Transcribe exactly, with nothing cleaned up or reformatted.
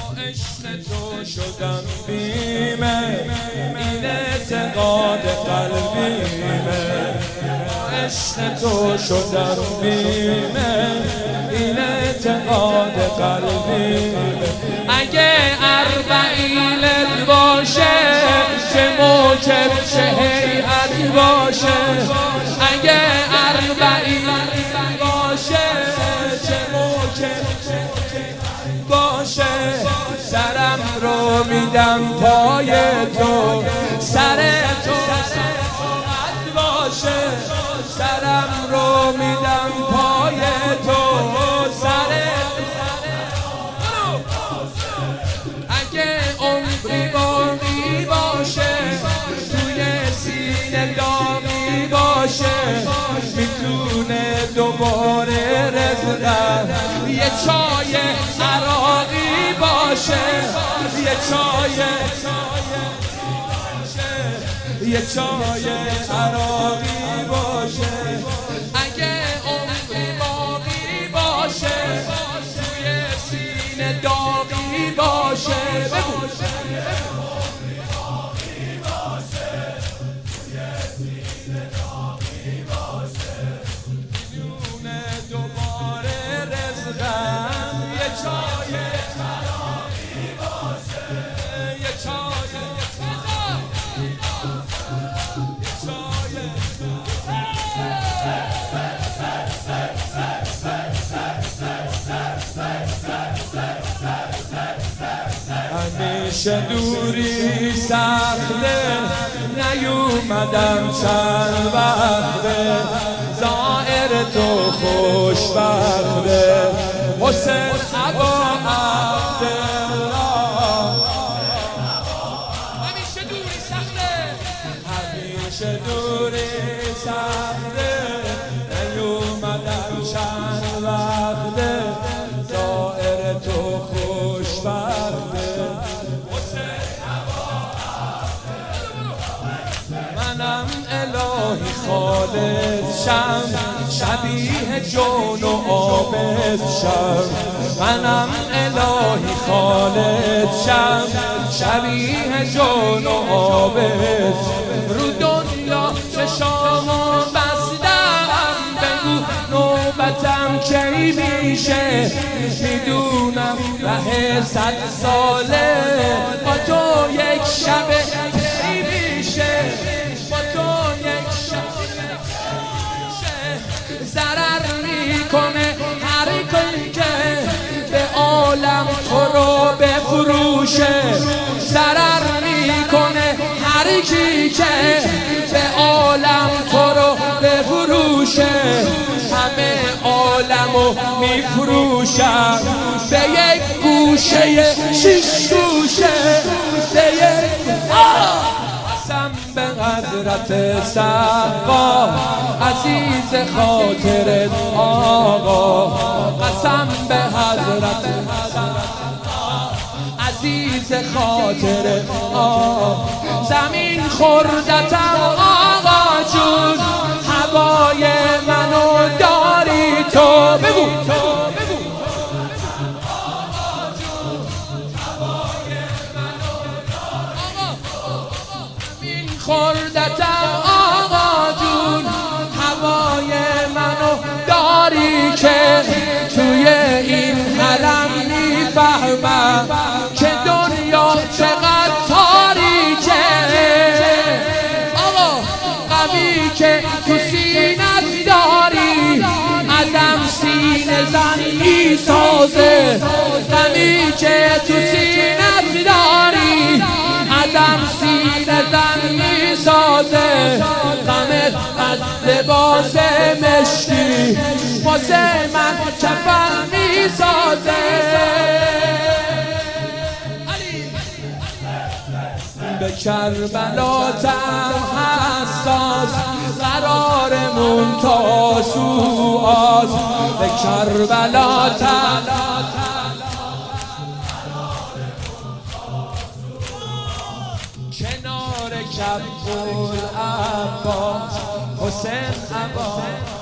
عشق تو شدم بیمه، این اعتقاد قلبیمه. عشق تو شدم بیمه، این اعتقاد قلبیمه. اگه اربعینت باشه چه موکب چه هیئت باشه، اگه اربعینت باشه چه موکب باشه، سرم رو میدم پای تو، سر تو ساعت باشه، سرم رو میدم پای تو، سر اگه عمری باقی باشه توی سینه داغی باشه، میتونه دوباره رزقم یه چای عراقی باشه، یه چای یه چای عراقی باشه. اگه عمری باقی باشه توی سینه داغی باشه، بگو همیشه دوری سخته، نیومدم چند وقته، ظاهر تو خوشبخته، حسین ابا عبدالله. همیشه دوری سخته، همیشه دوری سخته، نیومدم چند وقته، ظاهر تو خوشبخته. منم الهی خالص شم، شبیه جون و عابد شم، منم الهی خالص شم، شبیه جون و عابد. رو دنیا چشامو بستم، بگو نوبتم کی میشه، میدونم ره صد ساله با تو یک شب کی میشه، با تو یک شب ضرر میکنه هر کی که به عالم تو رو بفروشه، ضرر میکنه هر کی که به عالم تو رو بفروشه. همه عالمو میفروشم به یک گوشه شیش گوشه، به یک قسم به حضرت سقا عزیز خاطرت آقا، قسم به حضرت عزیز خاطرت آقا. زمین خوردتم آقا جون، هوای منو داری تو، بگو خوردتم آقا جون، هوای منو داری که توی این حرم میفهمم که دنیا چقدر تاریکه. آقا غمی که تو سینت داری عدم سینه زن میسازه، غمی که تو سینت داری عدم سینه زن میسازه. غمت از لباس مشکی واسه من کفن میسازه. به کربلاتم حساس قرارمون تا سوآز، به کربلاتم کنار کبول عباس حسین عباس.